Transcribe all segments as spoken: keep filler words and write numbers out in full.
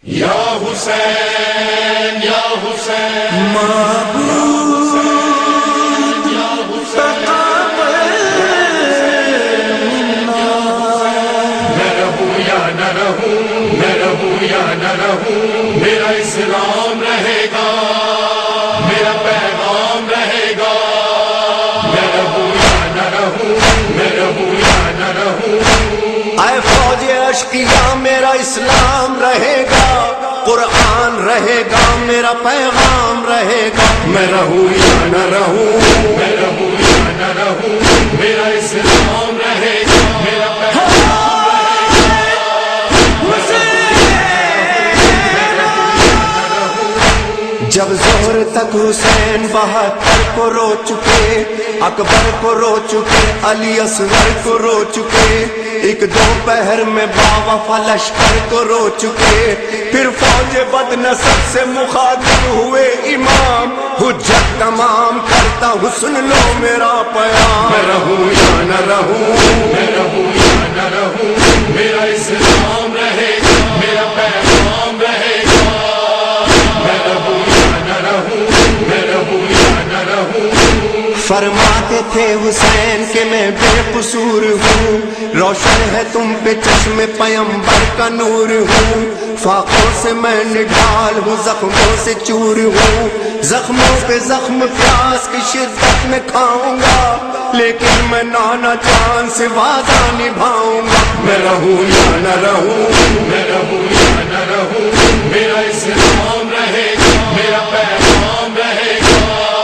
یا حسین یا حسین معبود یا حسین میں رہوں یا نہ رہوں میں رہوں یا نہ رہوں میرا اسلام رہے گا میرا پیغام رہے گا میں رہوں یا نہ رہوں میں رہوں یا نہ رہوں اے فوج اشقیاء میرا اسلام رہے گا قرآن رہے گا میرا پیغام رہے گا میں رہوں یا نہ رہوں میں رہوں یا نہ رہوں میرا اسلام رہے گا میرا پیغام جب ظہر تک حسین بہتر کو رو چکے اکبر کو رو چکے علی اصغر کو رو چکے ایک دوپہر میں باوفا لشکر کو رو چکے پھر فوج بد نصب سے مخاطب ہوئے امام حجت تمام کرتا ہوں سن لو میرا پیام میں رہوں یا نہ رہوں میں رہوں یا نہ رہوں میرا اسلام رہے گا میرا پیغام رہے گا میں رہوں یا نہ رہوں میں رہوں یا نہ رہوں فرماتے تھے حسین کہ میں بے قصور ہوں روشن ہے تم پہ چشم پیمبر کا نور ہوں فاقوں سے میں نڈھال ہوں زخموں سے چور ہوں زخموں پہ زخم پیاس کی شدت میں کھاؤں گا لیکن میں نانا جان سے وعدہ نبھاؤں گا میں رہوں یا نہ رہوں میں رہوں یا نہ رہوں میرا اسلام رہے گا میرا پیغام رہے گا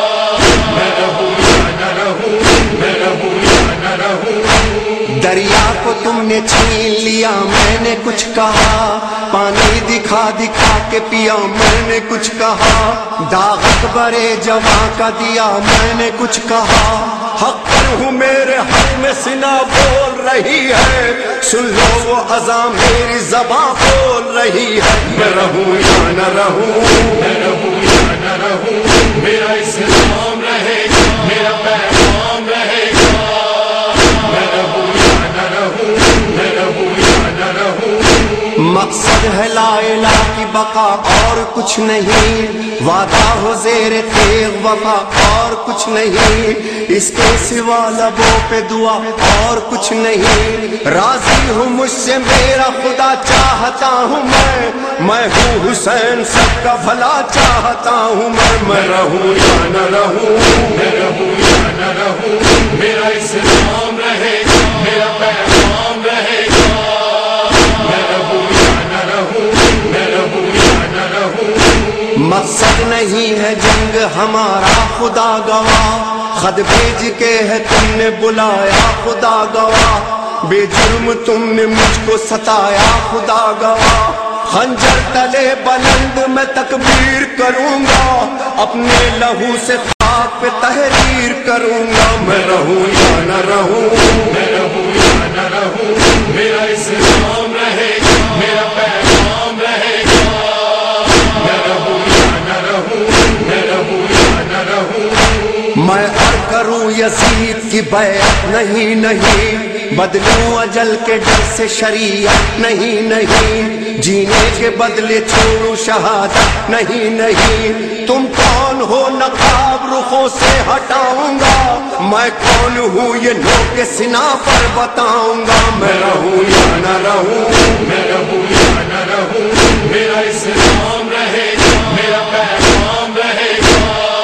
میں رہوں یا نہ رہوں میں رہوں یا نہ رہوں دریا کو تم نے چھین لیا میں نے کچھ کہا پانی دکھا دکھا کے پیا میں نے کچھ کہا داغ اکبر جواں کا دیا میں نے کچھ کہا حق پر ہوں میرے حق میں سنا بول رہی ہے سن لو وہ اذان میری زباں بول رہی ہے میں رہوں یا نہ رہوں میں رہوں یا نہ رہوں میرا اسلام رہے گا میرا پیغام رہے گا میں رہوں یا نہ رہوں میں رہوں یا نہ رہوں مقصد ہے لا الہ کی بقا اور کچھ نہیں وعدہ ہو زیر تیغ وفا اور کچھ نہیں اس کے سوا لبوں پہ دعا اور کچھ نہیں راضی ہوں مجھ سے میرا خدا چاہتا ہوں میں میں ہوں حسین سب کا بھلا چاہتا ہوں میں میں رہوں یا نہ رہوں میں رہوں یا نہ رہوں میرا اسلام رہے گا میرا پیغام رہے گا میں رہوں یا نہ رہوں میں رہوں یا نہ رہوں مقصد نہیں ہے جنگ ہمارا خدا گواہ خط بھیج کے ہے تم نے بلایا خدا گواہ بے جرم تم نے مجھ کو ستایا خدا گواہ خنجر تلے بلند میں تکبیر کروں گا اپنے لہو سے خاک پہ تحریر کروں گا میں رہوں یا نہ رہوں میں رہوں یا نہ رہوں میرا اسلام رہے گا میرا پیغام رہے گا میں رہوں یا نہ رہوں میں رہوں یا نہ رہوں میں ار کروں یزید کی بیعت نہیں نہیں بدلوں اجل کے ڈر سے شریعت نہیں نہیں جینے کے بدلے چھوڑوں شہادت نہیں نہیں تم کون ہو نقاب رخوں سے ہٹاؤں گا میں کون ہوں یہ نوک سنا پر بتاؤں گا میں رہوں یا نہ رہوں میں رہوں یا نہ رہوں میرا اسلام رہے گا میرا پیغام رہے گا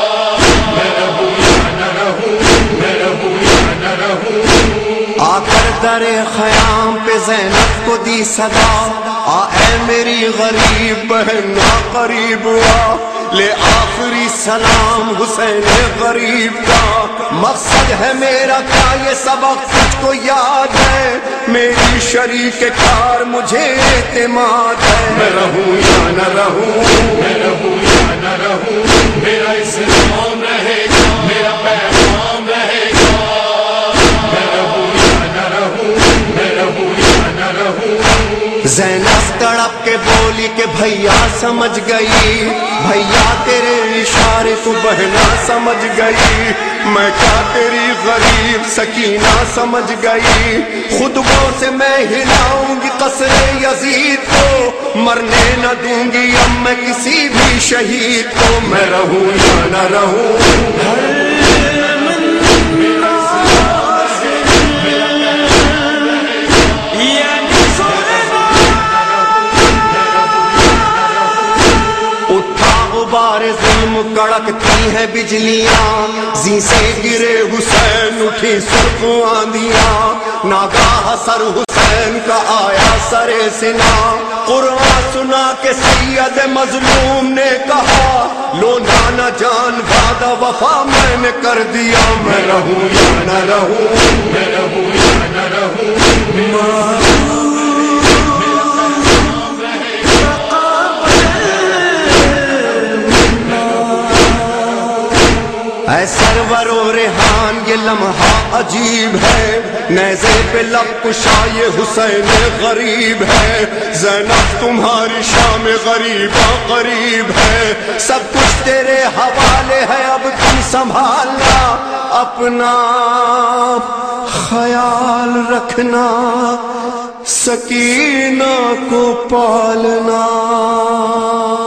میں رہوں یا نہ رہوں میں رہوں یا نہ رہوں آ کر در خیام پہ زینب کو دی صدا آ اے میری غریب بہن آ قریب آ لے آخری سلام حسین غریب کا مقصد ہے میرا کیا یہ سبق تجھ کو یاد ہے میری شریک کار مجھے اعتماد ہے میں رہوں یا نہ رہوں میں رہوں یا نہ رہوں میرا اسلام رہے گا میرا پیغام رہے گا میں رہوں یا نہ رہوں میں رہوں یا نہ رہوں زینب تڑپ کے بولی کہ بھیا سمجھ گئی بھیا تیرے اشارے کو بہنا سمجھ گئی میں کیا تیری غریب سکینہ سمجھ گئی خطبوں سے میں ہلاؤں گی قصر یزید کو، مرنے نہ دوں گی اب میں کسی بھی شہید کو، میں رہوں یا نہ رہوں غبار ظلم کڑکتی ہے بجلیاں، زی سے گرے حسین اٹھی سرخ آندیاں، ناگاہ سر حسین کا آیا سر سنا، قرآن سنا کے سید مظلوم نے کہا، لو نانا جان وعدہ وفا میں نے کر دیا، میں رہوں یا نہ رہوں، میں رہوں یا نہ رہوں، اے سرور و ریحان یہ لمحہ عجیب ہے، نیزے پہ لب کشائے حسین غریب ہے، زینب تمہاری شام غریبہ قریب ہے، سب کچھ تیرے حوالے ہے اب تم سنبھالنا، اپنا خیال رکھنا، سکینہ کو پالنا۔